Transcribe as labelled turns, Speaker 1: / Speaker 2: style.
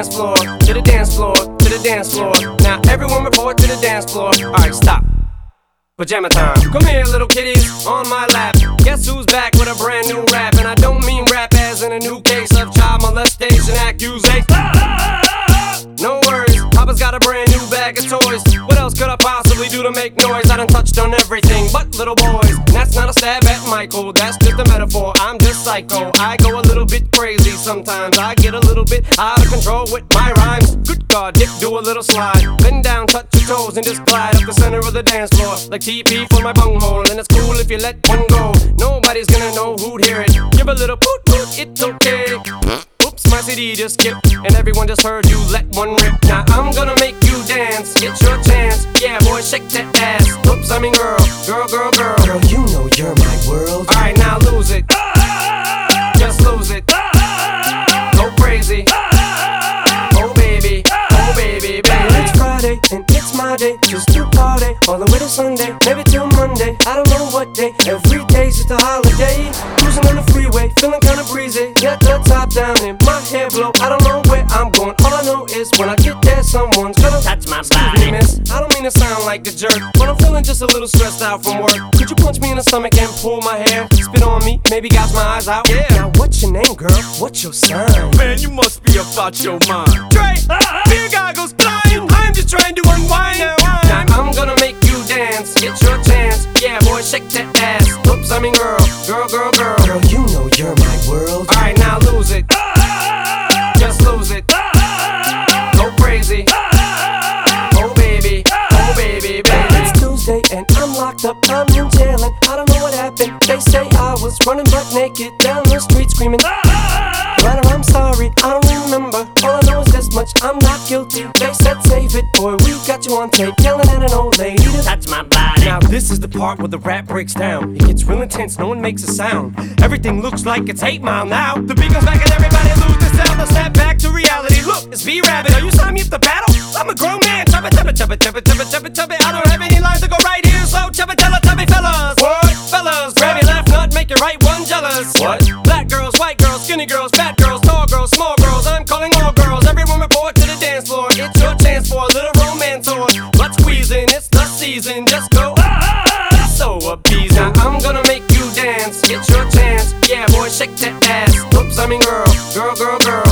Speaker 1: dance floor, to the dance floor, to the dance floor. Now everyone report to the dance floor. Alright, stop. Pajama time. Come here, little kitties, on my lap. Guess who's back with a brand new rap? And I don't mean rap as in a new case of child molestation accusation. No worries, Papa's got a brand new bag of toys. What else could I possibly do to make noise? I done touched on everything but little boys. And that's not a stab at Michael, that's just a metaphor. I'm just psycho, I go a little bit crazy sometimes. I get a little bit out of control with my rhymes. Good God, Dick, do a little slide. Bend down, touch your toes, and just glide up the center of the dance floor like TP for my bunghole. And it's cool if you let one go. Nobody's gonna know who'd hear it. Give a little poot poot, it's okay. Oops, my CD just skipped, and everyone just heard you let one rip. Now I'm gonna make you dance, it's your chance. Yeah, boy, shake that ass. Oops, I mean girl, girl, girl, girl.
Speaker 2: Girl, you know you're my world.
Speaker 1: Alright, now lose it. Just lose it. Go crazy. Oh baby, baby.
Speaker 2: It's Friday and it's my day, just to party all the way to Sunday, maybe till Monday. I don't know what day. Every day's just a holiday. Cruising on the freeway, feeling kinda breezy. Got the top down and my hair blow. I don't know where I'm going. All I know is when I get there, someone's gonna
Speaker 1: touch my
Speaker 2: excuse
Speaker 1: body.
Speaker 2: me, miss, I don't mean to sound like a jerk, but I'm feeling just a little stressed out from work. Could you punch me in the stomach and pull my hair? Spit on me, maybe gouge my eyes out.
Speaker 1: Yeah.
Speaker 2: Now what's your name, girl? What's your sign?
Speaker 3: Man, you must be about your mind.
Speaker 1: Dre, beer goggles flying. I'm just trying to unwind. Now I'm gonna make you dance, it's your chance. Yeah, boy, shake that ass. Oops, I mean girl, girl, girl, girl.
Speaker 2: Girl, you know you're my world.
Speaker 1: Alright, now lose it. Just lose it. Go crazy. Oh baby, baby.
Speaker 2: It's Tuesday and I'm locked up, I'm in jail and I don't know what happened. They say I was running butt naked down the street screaming. But I'm sorry, I don't remember. All I know is this much, I'm not guilty. They said save it, boy, we got you on tape yelling at an old lady to
Speaker 1: Touch my body.
Speaker 2: Now this is the part where the rap breaks down. It gets real intense, no one makes a sound. Everything looks like it's 8 Mile now.
Speaker 1: The beat comes back and everybody lose the sound. They'll snap back to reality. Look, it's B-Rabbit. Are you signing me up to battle? I'm a grown man. Chubba, chubba, chubba, chubba, chubba, chubba, chubba. I don't have any lines to go right here, so chubba, chubba, chubby fellas. What? Fellas, grab your left nut, make your right one jealous. What? Black girls, white girls, skinny girls, fat girls, tall girls, small girls. I'm calling all girls. Everyone report to the dance floor. It's your chance for a little romance or butt squeezing. It's the season. Just go. So appeasing. Now I'm gonna make you dance. It's your chance. Yeah, boy, shake that ass. Oops, I mean girl, girl, girl, girl.